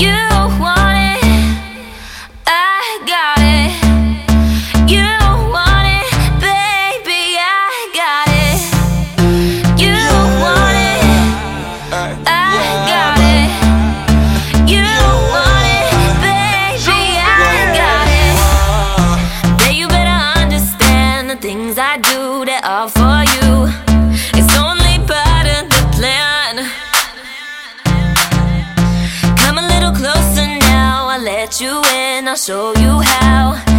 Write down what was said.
You want it, I got it. You want it, baby, I got it. You want it, I got it. You want it, baby, I got it. Babe, you better understand the things I do, they're all for you. It's only part of the plan. Come a little closer now, I'll let you in, I'll show you how.